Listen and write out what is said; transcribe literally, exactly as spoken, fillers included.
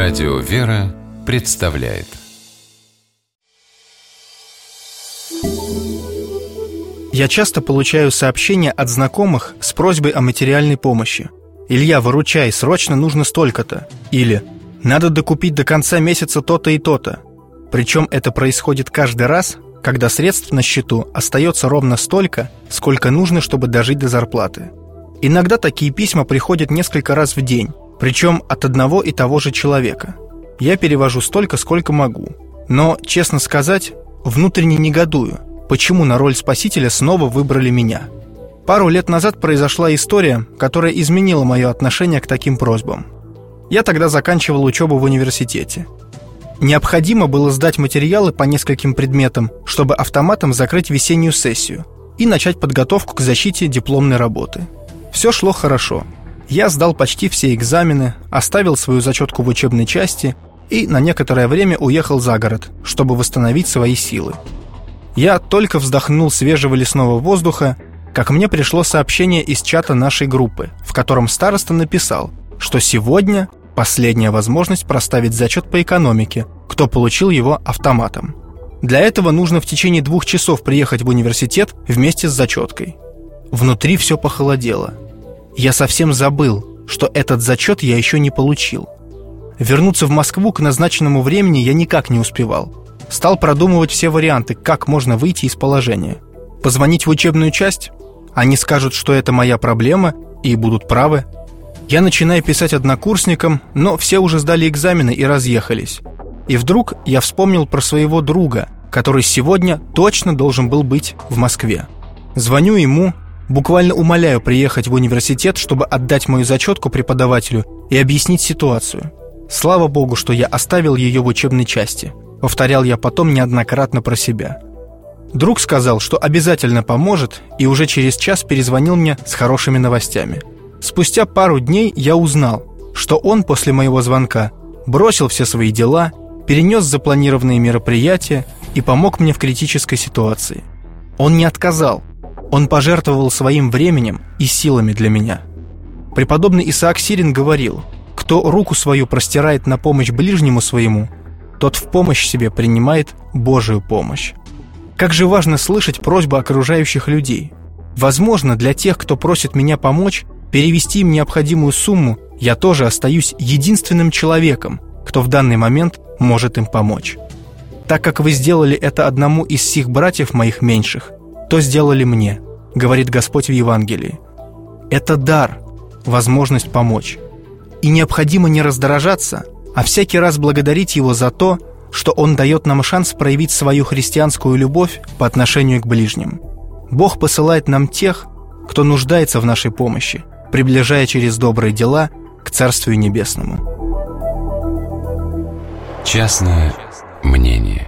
Радио «Вера» представляет. Я часто получаю сообщения от знакомых с просьбой о материальной помощи. «Илья, выручай, срочно нужно столько-то». Или «Надо докупить до конца месяца то-то и то-то». Причем это происходит каждый раз, когда средств на счету остается ровно столько, сколько нужно, чтобы дожить до зарплаты. Иногда такие письма приходят несколько раз в день, причем от одного и того же человека. Я перевожу столько, сколько могу. Но, честно сказать, внутренне негодую, почему на роль спасителя снова выбрали меня. Пару лет назад произошла история, которая изменила мое отношение к таким просьбам. Я тогда заканчивал учебу в университете. Необходимо было сдать материалы по нескольким предметам, чтобы автоматом закрыть весеннюю сессию и начать подготовку к защите дипломной работы. Все шло хорошо. Я сдал почти все экзамены, оставил свою зачетку в учебной части и на некоторое время уехал за город, чтобы восстановить свои силы. Я только вздохнул свежего лесного воздуха, как мне пришло сообщение из чата нашей группы, в котором староста написал, что сегодня последняя возможность проставить зачет по экономике, кто получил его автоматом. Для этого нужно в течение двух часов приехать в университет вместе с зачеткой. Внутри все похолодело. Я совсем забыл, что этот зачет я еще не получил. Вернуться в Москву к назначенному времени я никак не успевал. Стал продумывать все варианты, как можно выйти из положения. Позвонить в учебную часть? Они скажут, что это моя проблема, и будут правы. Я начинаю писать однокурсникам, но все уже сдали экзамены и разъехались. И вдруг я вспомнил про своего друга, который сегодня точно должен был быть в Москве. Звоню ему, буквально умоляю приехать в университет, чтобы отдать мою зачетку преподавателю и объяснить ситуацию. Слава богу, что я оставил ее в учебной части. Повторял я потом неоднократно про себя. Друг сказал, что обязательно поможет, и уже через час перезвонил мне с хорошими новостями. Спустя пару дней я узнал, что он после моего звонка бросил все свои дела, перенес запланированные мероприятия и помог мне в критической ситуации. Он не отказал. Он пожертвовал своим временем и силами для меня. Преподобный Исаак Сирин говорил: «Кто руку свою простирает на помощь ближнему своему, тот в помощь себе принимает Божию помощь». Как же важно слышать просьбы окружающих людей. Возможно, для тех, кто просит меня помочь, перевести им необходимую сумму, я тоже остаюсь единственным человеком, кто в данный момент может им помочь. Так как вы сделали это одному из сих братьев моих меньших, то сделали мне, говорит Господь в Евангелии. Это дар, возможность помочь. И необходимо не раздражаться, а всякий раз благодарить Его за то, что Он дает нам шанс проявить свою христианскую любовь по отношению к ближним. Бог посылает нам тех, кто нуждается в нашей помощи, приближая через добрые дела к Царствию Небесному. Частное мнение.